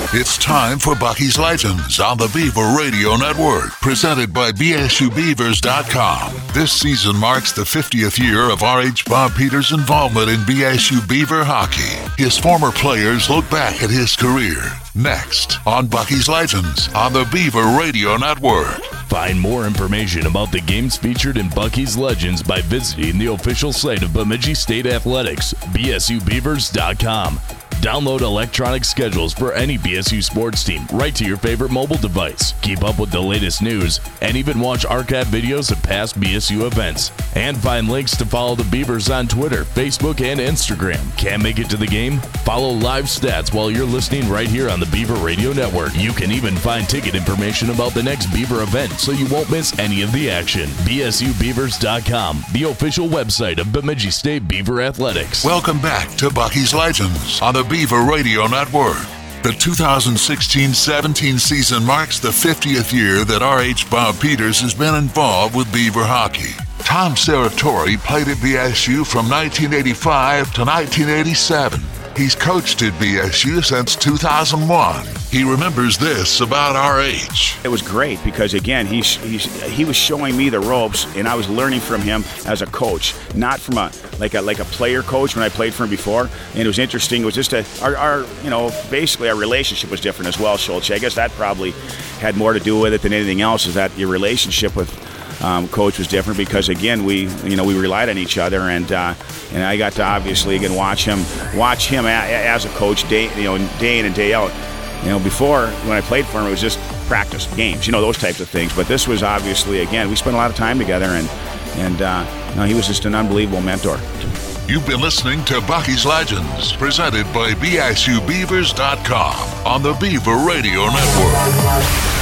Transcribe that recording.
It's time for Bucky's Legends on the Beaver Radio Network, presented by BSUBeavers.com. This season marks the 50th year of R.H. Bob Peters' involvement in BSU Beaver hockey. His former players look back at his career. Next on Bucky's Legends on the Beaver Radio Network. Find more information about the games featured in Bucky's Legends by visiting the official site of Bemidji State Athletics, BSUBeavers.com. Download electronic schedules for any BSU sports team right to your favorite mobile device. Keep up with the latest news and even watch archive videos of past BSU events. And find links to follow the Beavers on Twitter, Facebook, and Instagram. Can't make it to the game? Follow live stats while you're listening right here on the Beaver Radio Network. You can even find ticket information about the next Beaver event so you won't miss any of the action. BSUBeavers.com, the official website of Bemidji State Beaver Athletics. Welcome back to Bucky's Legends on the Beaver Radio Network. The 2016-17 season marks the 50th year that R.H. Bob Peters has been involved with Beaver hockey. Tom Serratore played at BSU from 1985 to 1987. He's coached at BSU since 2001. He remembers this about R.H. It was great because, again, he was showing me the ropes, and I was learning from him as a coach, not from a player coach when I played for him before. And it was interesting. It was just basically our relationship was different as well, Schultz. I guess that probably had more to do with it than anything else. Is that your relationship with coach was different because, again, we relied on each other, and I got to obviously again watch him as a coach day in and day out. Before when I played for him, it was just practice games, those types of things. But this was obviously, again, we spent a lot of time together, and he was just an unbelievable mentor. You've been listening to Bucky's Legends, presented by BSUBeavers.com on the Beaver Radio Network.